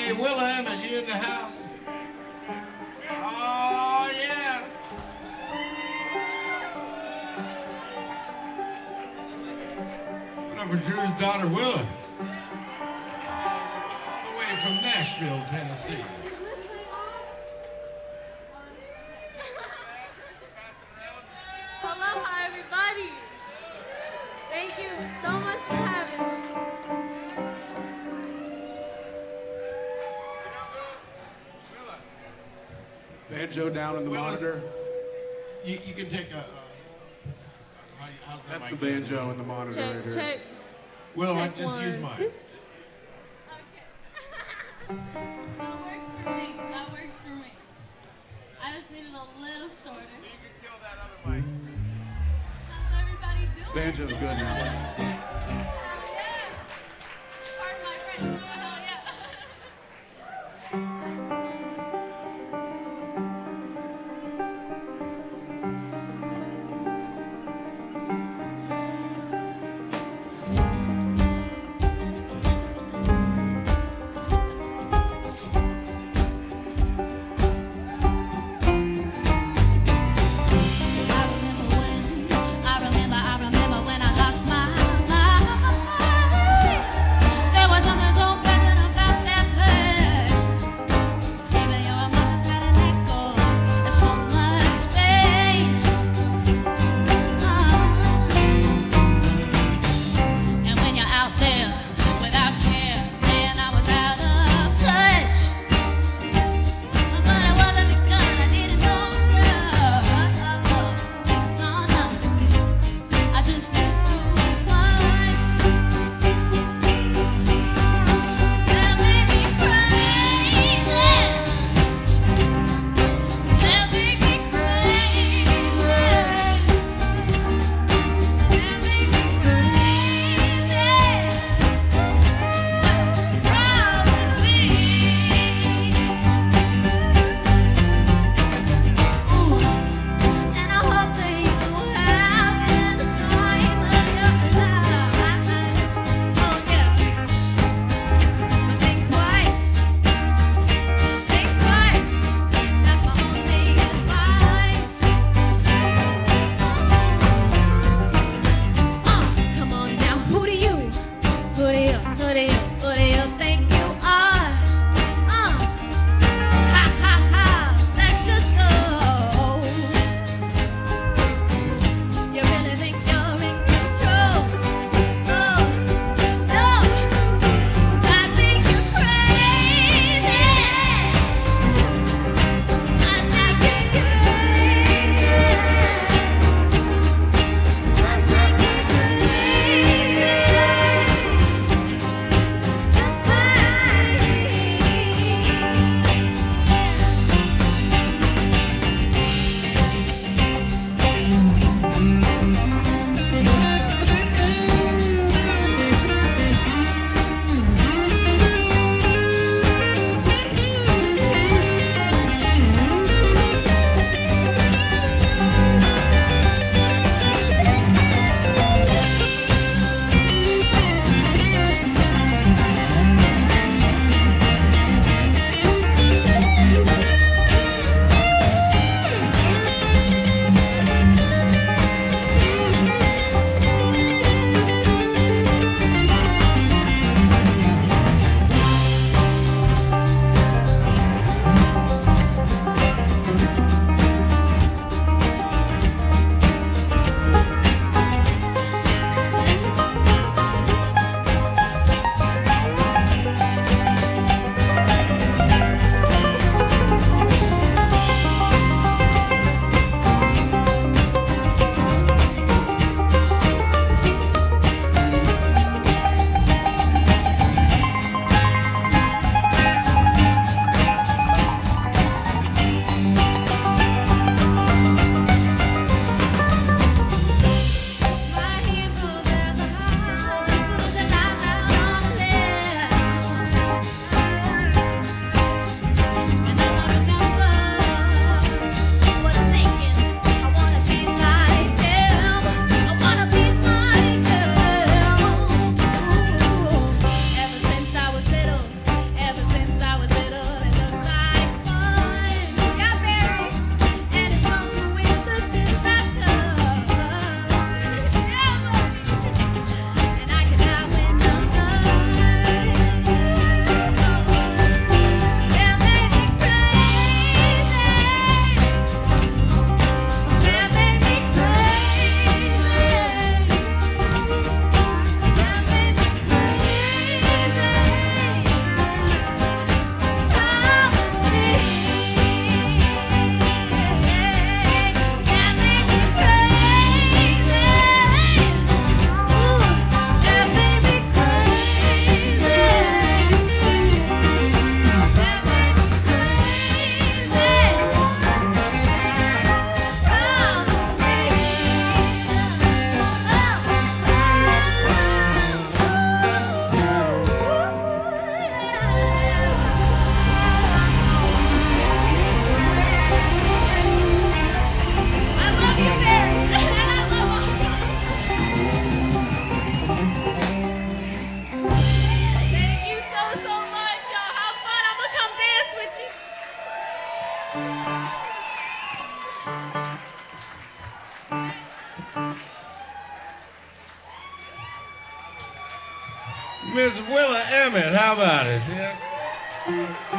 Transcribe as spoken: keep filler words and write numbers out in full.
Hey, Willem, are you in the house? Oh, yeah. What up for Drew's daughter, Willem? All the way from Nashville, Tennessee. Hello, hi, everybody. Thank you so much for having me. Banjo down in the Willis, monitor. You, you can take a. Uh, how, how's that That's the mic? banjo in the monitor. Check, right here. check. Will, I check just one, use mine. two. Okay. That works for me. That works for me. I just needed a little shorter. So you can kill that other mic. How's everybody doing? Banjo's good now. Hell yeah. Pardon my French, but hell yeah. I remember when, I remember, I remember when I lost my mind. Miss Willa Emmett, how about it? Yeah.